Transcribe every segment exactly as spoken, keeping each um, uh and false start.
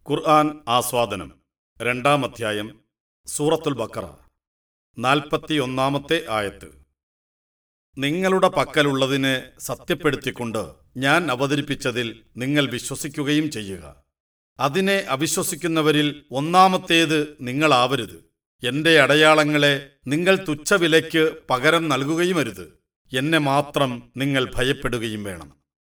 ഖുർആൻ ആസ്വാദനം രണ്ടാം അധ്യായം സൂറത്തുൽ ബഖറ നാൽപ്പത്തി ഒന്നാമത്തെ ആയത്ത്. നിങ്ങളുടെ പക്കലുള്ളതിനെ സത്യപ്പെടുത്തിക്കൊണ്ട് ഞാൻ അവതരിപ്പിച്ചതിൽ നിങ്ങൾ വിശ്വസിക്കുകയും ചെയ്യുക. അതിനെ അവിശ്വസിക്കുന്നവരിൽ ഒന്നാമത്തേത് നിങ്ങളാവരുത്. എൻ്റെ അടയാളങ്ങളെ നിങ്ങൾ തുച്ഛവിലയ്ക്ക് പകരം നൽകുകയുമരുത്. എന്നെ മാത്രം നിങ്ങൾ ഭയപ്പെടുകയും വേണം.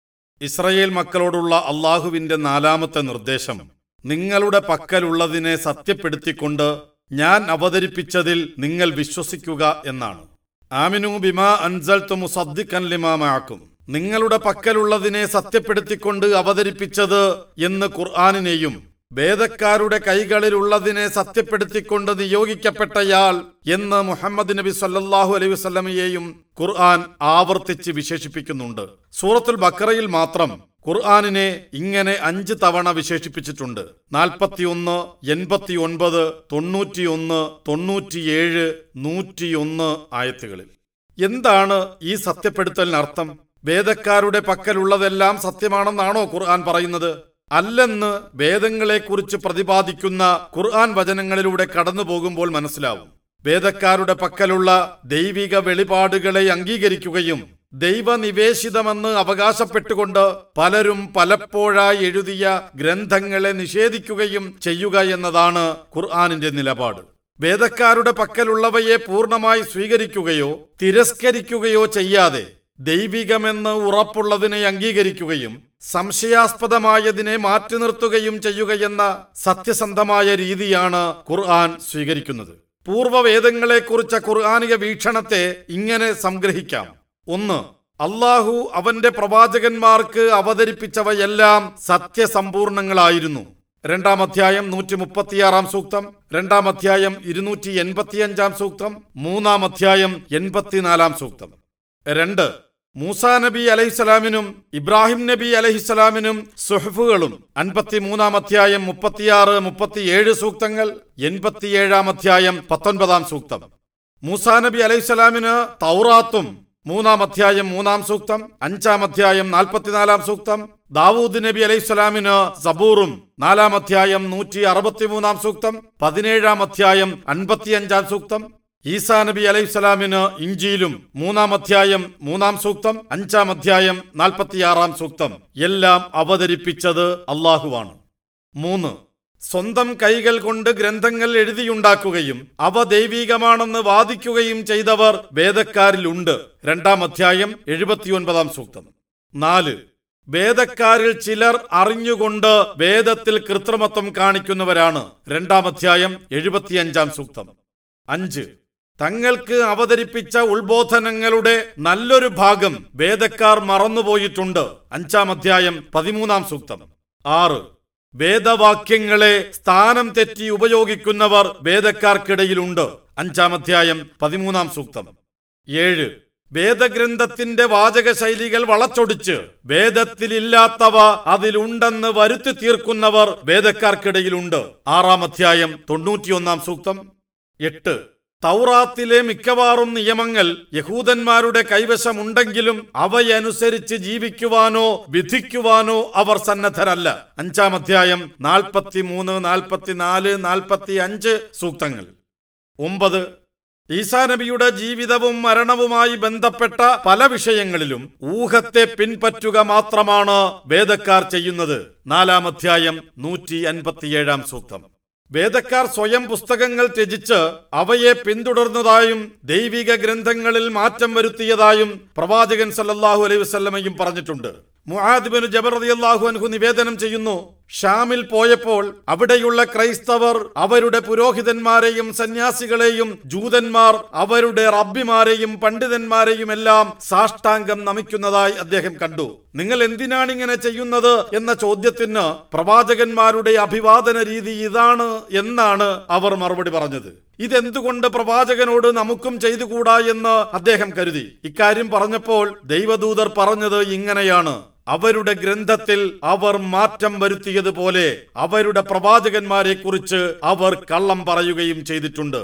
ഇസ്രയേൽ മക്കളോടുള്ള അള്ളാഹുവിൻ്റെ നാലാമത്തെ നിർദ്ദേശം നിങ്ങളുടെ പക്കലുള്ളതിനെ സത്യപ്പെടുത്തിക്കൊണ്ട് ഞാൻ അവതരിപ്പിച്ചതിൽ നിങ്ങൾ വിശ്വസിക്കുക എന്നാണ്. ആമിനു ബിമാ അൻസൽതു മുസദ്ദിഖൻ ലിമാ മഅക്കും. നിങ്ങളുടെ പക്കലുള്ളതിനെ സത്യപ്പെടുത്തിക്കൊണ്ട് അവതരിപ്പിച്ചത് എന്ന് ഖുർആനിനെയും വേദക്കാരുടെ കൈകളിലുള്ളതിനെ സത്യപ്പെടുത്തിക്കൊണ്ട് നിയോഗിക്കപ്പെട്ടയാൾ എന്ന് മുഹമ്മദ് നബി സല്ലല്ലാഹു അലൈഹി വസല്ലമയെയും ഖുർആൻ ആവർത്തിച്ച് വിശേഷിപ്പിക്കുന്നുണ്ട്. സൂറത്തുൽ ബഖറയിൽ മാത്രം ഖുർആനിനെ ഇങ്ങനെ അഞ്ച് തവണ വിശേഷിപ്പിച്ചിട്ടുണ്ട്. നാൽപ്പത്തിയൊന്ന്, എൺപത്തി ഒൻപത്, തൊണ്ണൂറ്റിയൊന്ന്, തൊണ്ണൂറ്റിയേഴ്, നൂറ്റിയൊന്ന് ആയത്തുകളിൽ. എന്താണ് ഈ സത്യപ്പെടുത്തലിനർത്ഥം? വേദക്കാരുടെ പക്കലുള്ളതെല്ലാം സത്യമാണെന്നാണോ ഖുർആൻ പറയുന്നത്? അല്ലെന്ന് വേദങ്ങളെക്കുറിച്ച് പ്രതിപാദിക്കുന്ന ഖുർആൻ വചനങ്ങളിലൂടെ കടന്നു പോകുമ്പോൾ മനസ്സിലാവും. വേദക്കാരുടെ പക്കലുള്ള ദൈവിക വെളിപാടുകളെ അംഗീകരിക്കുകയും ദൈവനിവേശിതമെന്ന് അവകാശപ്പെട്ടുകൊണ്ട് പലരും പലപ്പോഴായി എഴുതിയ ഗ്രന്ഥങ്ങളെ നിഷേധിക്കുകയും ചെയ്യുക എന്നതാണ് ഖുർആനിന്റെ നിലപാട്. വേദക്കാരുടെ പക്കലുള്ളവയെ പൂർണ്ണമായി സ്വീകരിക്കുകയോ തിരസ്കരിക്കുകയോ ചെയ്യാതെ ദൈവികമെന്ന് ഉറപ്പുള്ളതിനെ അംഗീകരിക്കുകയും സംശയാസ്പദമായതിനെ മാറ്റി നിർത്തുകയും ചെയ്യുകയെന്ന സത്യസന്ധമായ രീതിയാണ് ഖുർആൻ സ്വീകരിക്കുന്നത്. പൂർവ്വവേദങ്ങളെക്കുറിച്ച ഖുർആനിക വീക്ഷണത്തെ ഇങ്ങനെ സംഗ്രഹിക്കാം. ഒന്ന്, അള്ളാഹു അവന്റെ പ്രവാചകന്മാർക്ക് അവതരിപ്പിച്ചവയെല്ലാം സത്യസമ്പൂർണങ്ങളായിരുന്നു. രണ്ടാം അധ്യായം നൂറ്റി മുപ്പത്തിയാറാം സൂക്തം, രണ്ടാം അധ്യായം ഇരുന്നൂറ്റി എൺപത്തിയഞ്ചാം സൂക്തം, മൂന്നാം അധ്യായം എൺപത്തിനാലാം സൂക്തം. രണ്ട്, മൂസാ നബി അലൈഹിസ്സലാമിനും ഇബ്രാഹിം നബി അലൈഹിസ്സലാമിനും സുഹഫുകളും അൻപത്തിമൂന്നാം അധ്യായം മുപ്പത്തിയാറ് മുപ്പത്തിയേഴ് സൂക്തങ്ങൾ, എൺപത്തിയേഴാം അധ്യായം പത്തൊൻപതാം സൂക്തം. മൂസാ നബി അലൈഹിസ്സലാമിന് തൗറാത്തും മൂന്നാം അധ്യായം മൂന്നാം സൂക്തം, അഞ്ചാം അധ്യായം നാൽപ്പത്തിനാലാം സൂക്തം. ദാവൂദ് നബി അലൈഹിസ്സലാമിന് സബൂറും നാലാം അധ്യായം നൂറ്റി അറുപത്തിമൂന്നാം സൂക്തം, പതിനേഴാം അധ്യായം അൻപത്തിയഞ്ചാം സൂക്തം. ഈസാ നബി അലൈഹിസ്സലാമിന് ഇഞ്ചീലും മൂന്നാം അധ്യായം മൂന്നാം സൂക്തം, അഞ്ചാം അധ്യായം നാൽപ്പത്തിയാറാം സൂക്തം. എല്ലാം അവതരിപ്പിച്ചത് അള്ളാഹുവാണ്. മൂന്ന്, സ്വന്തം കൈകൾ കൊണ്ട് ഗ്രന്ഥങ്ങൾ എഴുതിയുണ്ടാക്കുകയും അവ ദൈവികമാണെന്ന് വാദിക്കുകയും ചെയ്തവർ വേദക്കാരിലുണ്ട്. രണ്ടാം അധ്യായം എഴുപത്തിയൊൻപതാം സൂക്തം. നാല്, വേദക്കാരിൽ ചിലർ അറിഞ്ഞുകൊണ്ട് വേദത്തിൽ കൃത്രിമത്വം കാണിക്കുന്നവരാണ്. രണ്ടാം അധ്യായം എഴുപത്തിയഞ്ചാം സൂക്തം. അഞ്ച്, തങ്ങൾക്ക് അവതരിപ്പിച്ച ഉത്ബോധനങ്ങളുടെ നല്ലൊരു ഭാഗം വേദക്കാർ മറന്നുപോയിട്ടുണ്ട്. അഞ്ചാം അധ്യായം പതിമൂന്നാം സൂക്തം. ആറ്, വേദവാക്യങ്ങളെ സ്ഥാനം തെറ്റി ഉപയോഗിക്കുന്നവർ വേദക്കാർക്കിടയിലുണ്ട്. അഞ്ചാം അധ്യായം പതിമൂന്നാം സൂക്തം. ഏഴ്, വേദഗ്രന്ഥത്തിന്റെ വാചക ശൈലികൾ വളച്ചൊടിച്ച് വേദത്തിലില്ലാത്തവ അതിലുണ്ടെന്ന് വരുത്തി തീർക്കുന്നവർ വേദക്കാർക്കിടയിലുണ്ട്. ആറാം അധ്യായം തൊണ്ണൂറ്റിയൊന്നാം സൂക്തം. എട്ട്, തൗറാത്തിലെ മിക്കവാറും നിയമങ്ങൾ യഹൂദന്മാരുടെ കൈവശമുണ്ടെങ്കിലും അവയനുസരിച്ച് ജീവിക്കുവാനോ വിധിക്കുവാനോ അവർ സന്നദ്ധരല്ല. അഞ്ചാം അധ്യായം നാൽപ്പത്തിമൂന്ന്, നാൽപ്പത്തിനാല്, നാൽപ്പത്തി അഞ്ച് സൂക്തങ്ങൾ. ഒമ്പത്, ഈസാ നബിയുടെ ജീവിതവും മരണവുമായി ബന്ധപ്പെട്ട പല വിഷയങ്ങളിലും ഊഹത്തെ പിൻപറ്റുക മാത്രമാണ് വേദക്കാർ ചെയ്യുന്നത്. നാലാം അധ്യായം നൂറ്റി അൻപത്തിയേഴാം സൂക്തം. വേദക്കാർ സ്വയം പുസ്തകങ്ങൾ ത്യജിച്ച് അവയെ പിന്തുടർന്നതായും ദൈവിക ഗ്രന്ഥങ്ങളിൽ മാറ്റം വരുത്തിയതായും പ്രവാചകൻ സല്ലല്ലാഹു അലൈഹി വസല്ലമയും പറഞ്ഞിട്ടുണ്ട്. മുആദ് ബിൻ ജബൽ റളിയല്ലാഹു അൻഹു നിവേദനം ചെയ്യുന്നു, ഷാമിൽ പോയപ്പോൾ അവിടെയുള്ള ക്രൈസ്തവർ അവരുടെ പുരോഹിതന്മാരെയും സന്യാസികളെയും ജൂതന്മാർ അവരുടെ റബ്ബിമാരെയും പണ്ഡിതന്മാരെയും എല്ലാം സാഷ്ടാംഗം നമിക്കുന്നതായി അദ്ദേഹം കണ്ടു. നിങ്ങൾ എന്തിനാണ് ഇങ്ങനെ ചെയ്യുന്നത് എന്ന ചോദ്യത്തിന് പ്രവാചകന്മാരുടെ അഭിവാദന രീതി ഇതാണ് എന്നാണ് അവർ മറുപടി പറഞ്ഞത്. ഇതെന്തുകൊണ്ട് പ്രവാചകനോട് നമുക്കും ചെയ്തുകൂടാ എന്ന് അദ്ദേഹം കരുതി. ഇക്കാര്യം പറഞ്ഞപ്പോൾ ദൈവദൂതർ പറഞ്ഞത് ഇങ്ങനെയാണ്: അവരുടെ ഗ്രന്ഥത്തിൽ അവർ മാറ്റം വരുത്തിയതുപോലെ അവരുടെ പ്രവാചകന്മാരെ കുറിച്ച് അവർ കള്ളം പറയുകയും ചെയ്തിട്ടുണ്ട്.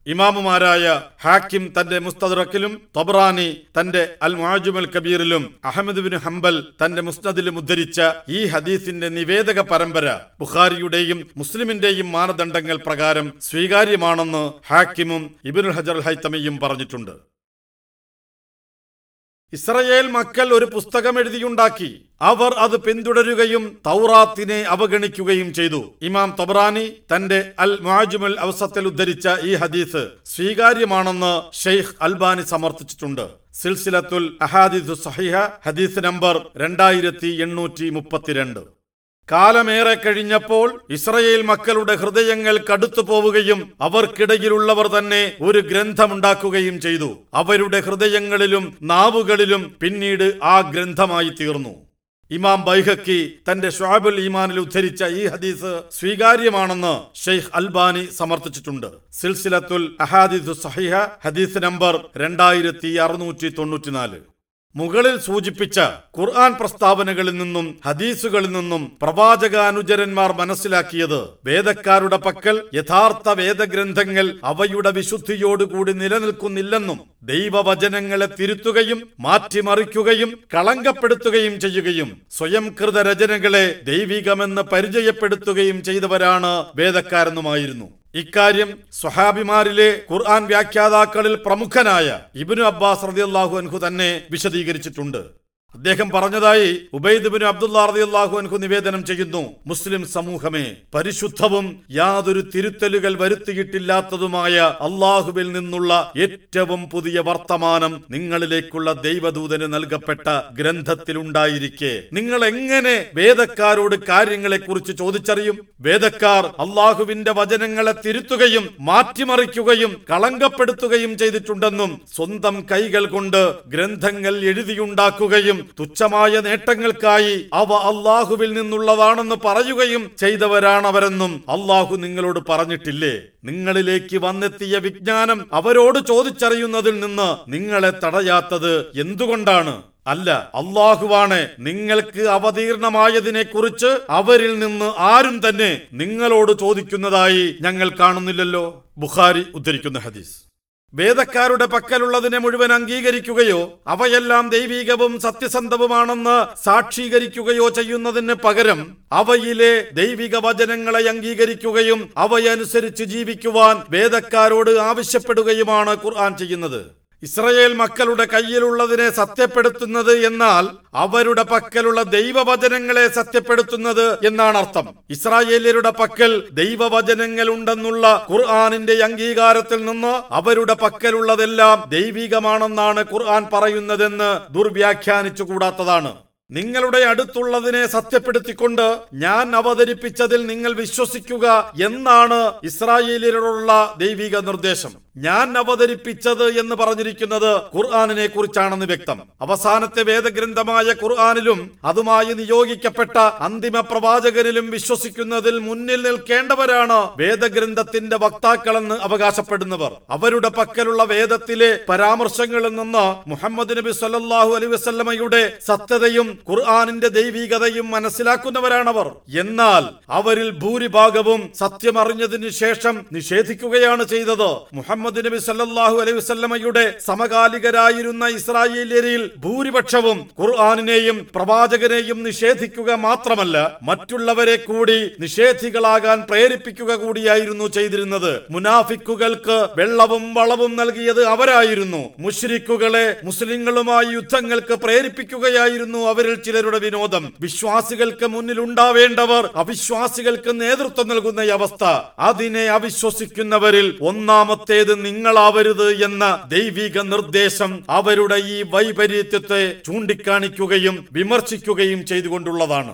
ഇമാമുമാരായ ഹാക്കിം തന്റെ മുസ്തദ്റക്കിലും തബ്റാനി തന്റെ അൽ മുഅ്ജമുൽ കബീറിലും അഹ്മദ് ബിൻ ഹംബൽ തന്റെ മുസ്നദിലും ഉദ്ധരിച്ച ഈ ഹദീസിന്റെ നിവേദക പരമ്പര ബുഖാരിയുടെയും മുസ്ലിമിന്റെയും മാനദണ്ഡങ്ങൾ പ്രകാരം സ്വീകാര്യമാണെന്ന് ഹാക്കിമും ഇബ്നുൽ ഹജർ ഹൈതമിയും പറഞ്ഞിട്ടുണ്ട്. ഇസ്രയേൽ മക്കൾ ഒരു പുസ്തകം എഴുതിയുണ്ടാക്കി. അവർ അത് പിന്തുടരുകയും തൗറാത്തിനെ അവഗണിക്കുകയും ചെയ്തു. ഇമാം തബ്റാനി തന്റെ അൽ മുഅ്ജമുൽ അവസത്തിൽ ഉദ്ധരിച്ച ഈ ഹദീസ് സ്വീകാര്യമാണെന്ന് ഷെയ്ഖ് അൽബാനി സമർത്ഥിച്ചിട്ടുണ്ട്. സിൽസിലത്തുൽ അഹാദിഥു സഹീഹ ഹദീസ് നമ്പർ രണ്ടായിരത്തി എണ്ണൂറ്റി മുപ്പത്തിരണ്ട്. കാലമേറെ കഴിഞ്ഞപ്പോൾ ഇസ്രയേൽ മക്കളുടെ ഹൃദയങ്ങൾ കടുത്തു പോവുകയും അവർക്കിടയിലുള്ളവർ തന്നെ ഒരു ഗ്രന്ഥമുണ്ടാക്കുകയും ചെയ്തു. അവരുടെ ഹൃദയങ്ങളിലും നാവുകളിലും പിന്നീട് ആ ഗ്രന്ഥമായി തീർന്നു. ഇമാം ബൈഹഖി തന്റെ ശുഅബുൽ ഈമാനിൽ ഉദ്ധരിച്ച ഈ ഹദീസ് സ്വീകാര്യമാണെന്ന് ഷെയ്ഖ് അൽബാനി സമർത്ഥിച്ചിട്ടുണ്ട്. സിൽസിലത്തുൽ അഹാദിഥു സഹീഹ ഹദീസ് നമ്പർ രണ്ടായിരത്തി അറുന്നൂറ്റി തൊണ്ണൂറ്റിനാല്. മുകളിൽ സൂചിപ്പിച്ച ഖുർആൻ പ്രസ്താവനകളിൽ നിന്നും ഹദീസുകളിൽ നിന്നും പ്രവാചകാനുചരന്മാർ മനസ്സിലാക്കിയത് വേദക്കാരുടെ പക്കൽ യഥാർത്ഥ വേദഗ്രന്ഥങ്ങൾ അവയുടെ വിശുദ്ധിയോടുകൂടി നിലനിൽക്കുന്നില്ലെന്നും ദൈവവചനങ്ങളെ തിരുത്തുകയും മാറ്റിമറിക്കുകയും കളങ്കപ്പെടുത്തുകയും ചെയ്യുകയും സ്വയംകൃത രചനകളെ ദൈവികമെന്ന് പരിചയപ്പെടുത്തുകയും ചെയ്തവരാണ് വേദക്കാരെന്നുമായിരുന്നു. ഇക്കാര്യം സ്വഹാബിമാരിലെ ഖുർആൻ വ്യാഖ്യാതാക്കളിൽ പ്രമുഖനായ ഇബ്നു അബ്ബാസ് റളിയല്ലാഹു അൻഹു തന്നെ വിശദീകരിച്ചിട്ടുണ്ട്. അദ്ദേഹം പറഞ്ഞതായി ഉബൈദ് ബിൻ അബ്ദുല്ലാ റളിയല്ലാഹു അൻഹു നിവേദനം ചെയ്യുന്നു: മുസ്ലിം സമൂഹമേ, പരിശുദ്ധവും യാതൊരു തിരുത്തലുകൾ വരുത്തിയിട്ടില്ലാത്തതുമായ അള്ളാഹുവിൽ നിന്നുള്ള ഏറ്റവും പുതിയ വർത്തമാനം നിങ്ങളിലേക്കുള്ള ദൈവദൂതന് നൽകപ്പെട്ട ഗ്രന്ഥത്തിലുണ്ടായിരിക്കെ നിങ്ങൾ എങ്ങനെ വേദക്കാരോട് കാര്യങ്ങളെ കുറിച്ച് ചോദിച്ചറിയും? വേദക്കാർ അള്ളാഹുവിന്റെ വചനങ്ങളെ തിരുത്തുകയും മാറ്റിമറിക്കുകയും കളങ്കപ്പെടുത്തുകയും ചെയ്തിട്ടുണ്ടെന്നും സ്വന്തം കൈകൾ കൊണ്ട് ഗ്രന്ഥങ്ങൾ എഴുതിയുണ്ടാക്കുകയും തുച്ഛമായ നേട്ടങ്ങൾക്കായി അവ അള്ളാഹുവിൽ നിന്നുള്ളതാണെന്ന് പറയുകയും ചെയ്തവരാണവരെന്നും അള്ളാഹു നിങ്ങളോട് പറഞ്ഞിട്ടില്ലേ? നിങ്ങളിലേക്ക് വന്നെത്തിയ വിജ്ഞാനം അവരോട് ചോദിച്ചറിയുന്നതിൽ നിന്ന് നിങ്ങളെ തടയാത്തത് എന്തുകൊണ്ടാണ്? അല്ല, അള്ളാഹുവാണ് നിങ്ങൾക്ക് അവതീർണമായതിനെ കുറിച്ച് അവരിൽ നിന്ന് ആരും തന്നെ നിങ്ങളോട് ചോദിക്കുന്നതായി ഞങ്ങൾ കാണുന്നില്ലല്ലോ. ബുഖാരി ഉദ്ധരിക്കുന്ന ഹദീസ്. വേദക്കാരുടെ പക്കലുള്ളതിനെ മുഴുവൻ അംഗീകരിക്കുകയോ അവയെല്ലാം ദൈവികവും സത്യസന്ധവുമാണെന്ന് സാക്ഷീകരിക്കുകയോ ചെയ്യുന്നതിന് പകരം അവയിലെ ദൈവിക വചനങ്ങളെ അംഗീകരിക്കുകയും അവയനുസരിച്ച് ജീവിക്കുവാൻ വേദക്കാരോട് ആവശ്യപ്പെടുകയുമാണ് ഖുർആൻ ചെയ്യുന്നത്. ഇസ്രയേൽ മക്കളുടെ കയ്യിലുള്ളതിനെ സത്യപ്പെടുത്തുന്നത് എന്നാൽ അവരുടെ പക്കലുള്ള ദൈവവചനങ്ങളെ സത്യപ്പെടുത്തുന്നത് എന്നാണ് അർത്ഥം. ഇസ്രായേല്യരുടെ പക്കൽ ദൈവവചനങ്ങൾ ഉണ്ടെന്നുള്ള ഖുർആനിന്റെ അംഗീകാരത്തിൽ നിന്ന് അവരുടെ പക്കലുള്ളതെല്ലാം ദൈവികമാണെന്നാണ് ഖുർആൻ പറയുന്നതെന്ന് ദുർവ്യാഖ്യാനിച്ചു കൂടാത്തതാണ്. നിങ്ങളുടെ അടുത്തുള്ളതിനെ സത്യപ്പെടുത്തിക്കൊണ്ട് ഞാൻ അവതരിപ്പിച്ചതിൽ നിങ്ങൾ വിശ്വസിക്കുക എന്നാണ് ഇസ്രായേലിയരോടുള്ള ദൈവിക നിർദ്ദേശം. ഞാൻ അവതരിപ്പിച്ചത് എന്ന് പറഞ്ഞിരിക്കുന്നത് ഖുർആനിനെ കുറിച്ചാണെന്ന് വ്യക്തം. അവസാനത്തെ വേദഗ്രന്ഥമായ ഖുർആനിലും അതുമായി നിയോഗിക്കപ്പെട്ട അന്തിമ പ്രവാചകനിലും വിശ്വസിക്കുന്നതിൽ മുന്നിൽ നിൽക്കേണ്ടവരാണ് വേദഗ്രന്ഥത്തിന്റെ വക്താക്കളെന്ന് അവകാശപ്പെടുന്നവർ. അവരുടെ പക്കലുള്ള വേദത്തിലെ പരാമർശങ്ങളിൽ നിന്ന് മുഹമ്മദ് നബി സല്ലല്ലാഹു അലൈഹി വസല്ലമയുടെ സത്യതയും ഖുർആനിന്റെ ദൈവികതയും മനസ്സിലാക്കുന്നവരാണവർ. എന്നാൽ അവരിൽ ഭൂരിഭാഗവും സത്യമറിഞ്ഞതിനു ശേഷം നിഷേധിക്കുകയാണ് ചെയ്തത്. മുഹമ്മദ് നബി സല്ലല്ലാഹു അലൈഹി വസല്ലമയുടെ സമകാലികരായിരുന്ന ഇസ്രായേല്യരിൽ ഭൂരിപക്ഷവും ഖുർആനിനെയും പ്രവാചകനെയും നിഷേധിക്കുക മാത്രമല്ല, മറ്റുള്ളവരെ കൂടി നിഷേധികളാകാൻ പ്രേരിപ്പിക്കുക കൂടിയായിരുന്നു ചെയ്തിരുന്നത്. മുനാഫിക്കുകൾക്ക് വെള്ളവും വളവും നൽകിയത് അവരായിരുന്നു. മുശ്രിക്കുകളെ മുസ്ലിങ്ങളുമായി യുദ്ധങ്ങൾക്ക് പ്രേരിപ്പിക്കുകയായിരുന്നു അവരിൽ ചിലരുടെ വിനോദം. വിശ്വാസികൾക്ക് മുന്നിൽ ഉണ്ടാവേണ്ടവർ അവിശ്വാസികൾക്ക് നേതൃത്വം നൽകുന്ന അവസ്ഥ, അതിനെ അവിശ്വസിക്കുന്നവരിൽ ഒന്നാമത്തേത് നിങ്ങളാവരുത് എന്ന ദൈവിക നിർദ്ദേശം അവരുടെ ഈ വൈപരീത്യത്തെ ചൂണ്ടിക്കാണിക്കുകയും വിമർശിക്കുകയും ചെയ്തുകൊണ്ടുള്ളതാണ്.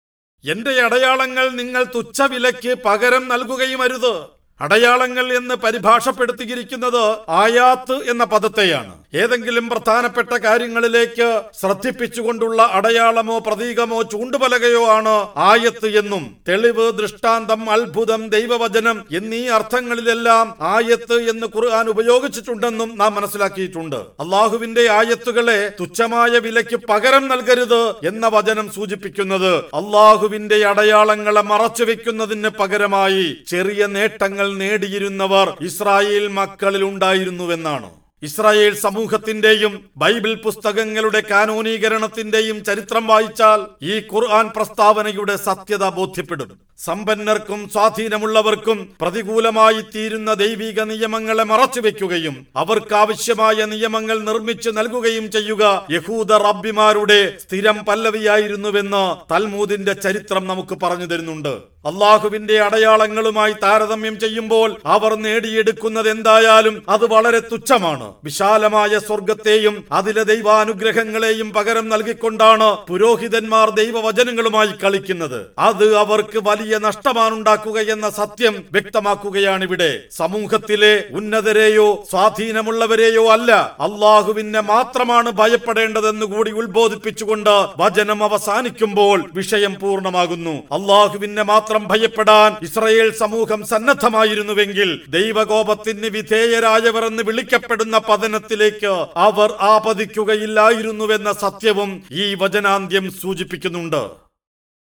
എന്റെ അടയാളങ്ങൾ നിങ്ങൾ തുച്ഛവിലയ്ക്ക് പകരം നൽകുകയും അരുത്. അടയാളങ്ങൾ എന്ന് പരിഭാഷപ്പെടുത്തിയിരിക്കുന്നത് ആയാത്ത് എന്ന പദത്തെയാണ്. ഏതെങ്കിലും പ്രധാനപ്പെട്ട കാര്യങ്ങളിലേക്ക് ശ്രദ്ധിപ്പിച്ചുകൊണ്ടുള്ള അടയാളമോ പ്രതീകമോ ചൂണ്ടുപലകയോ ആണ് ആയത്ത് എന്നും, തെളിവ്, ദൃഷ്ടാന്തം, അത്ഭുതം, ദൈവവചനം എന്നീ അർത്ഥങ്ങളിലെല്ലാം ആയത്ത് എന്ന് ഖുർആൻ ഉപയോഗിച്ചിട്ടുണ്ടെന്നും നാം മനസ്സിലാക്കിയിട്ടുണ്ട്. അള്ളാഹുവിന്റെ ആയത്തുകളെ തുച്ഛമായ വിലയ്ക്ക് പകരം നൽകരുത് എന്ന വചനം സൂചിപ്പിക്കുന്നത് അള്ളാഹുവിന്റെ അടയാളങ്ങളെ മറച്ചു വെക്കുന്നതിന് പകരമായി ചെറിയ നേട്ടങ്ങൾ നിയമങ്ങൾ നേടിയിരുന്നവർ ഇസ്രായേൽ മക്കളിൽ ഉണ്ടായിരുന്നുവെന്നാണ്. ഇസ്രായേൽ സമൂഹത്തിന്റെയും ബൈബിൾ പുസ്തകങ്ങളുടെ കാനോനീകരണത്തിന്റെയും ചരിത്രം വായിച്ചാൽ ഈ ഖുർആൻ പ്രസ്താവനയുടെ സത്യത ബോധ്യപ്പെടും. സമ്പന്നർക്കും സ്വാധീനമുള്ളവർക്കും പ്രതികൂലമായി തീരുന്ന ദൈവിക നിയമങ്ങളെ മറച്ചുവെക്കുകയും അവർക്കാവശ്യമായ നിയമങ്ങൾ നിർമ്മിച്ചു നൽകുകയും ചെയ്യുക യഹൂദ റബ്ബിമാരുടെ സ്ഥിരം പല്ലവിയായിരുന്നുവെന്ന് തൽമൂദിന്റെ ചരിത്രം നമുക്ക് പറഞ്ഞു തരുന്നുണ്ട്. അള്ളാഹുവിന്റെ അടയാളങ്ങളുമായി താരതമ്യം ചെയ്യുമ്പോൾ അവർ നേടിയെടുക്കുന്നത് എന്തായാലും അത് വളരെ തുച്ഛമാണ്. വിശാലമായ സ്വർഗത്തെയും അതിലെ ദൈവാനുഗ്രഹങ്ങളെയും പകരം നൽകിക്കൊണ്ടാണ് പുരോഹിതന്മാർ ദൈവവചനങ്ങളുമായി കളിക്കുന്നത്. അത് അവർക്ക് വലിയ നഷ്ടമാണുണ്ടാക്കുക എന്ന സത്യം വ്യക്തമാക്കുകയാണിവിടെ. സമൂഹത്തിലെ ഉന്നതരെയോ സ്വാധീനമുള്ളവരെയോ അല്ല, അള്ളാഹുവിനെ മാത്രമാണ് ഭയപ്പെടേണ്ടതെന്ന് കൂടി ഉത്ബോധിപ്പിച്ചുകൊണ്ട് വചനം അവസാനിക്കുമ്പോൾ വിഷയം പൂർണ്ണമാകുന്നു. അള്ളാഹുവിനെ മാത്രം ഭയപ്പെടാൻ ഇസ്രായേൽ സമൂഹം സന്നദ്ധമായിരുന്നുവെങ്കിൽ ദൈവകോപത്തിന് വിധേയരായവർ എന്ന് വിളിക്കപ്പെടുന്ന പതനത്തിലേക്ക് അവർ ആപതിക്കുകയില്ലായിരുന്നുവെന്ന സത്യവും ഈ വചനാന്ത്യം സൂചിപ്പിക്കുന്നുണ്ട്.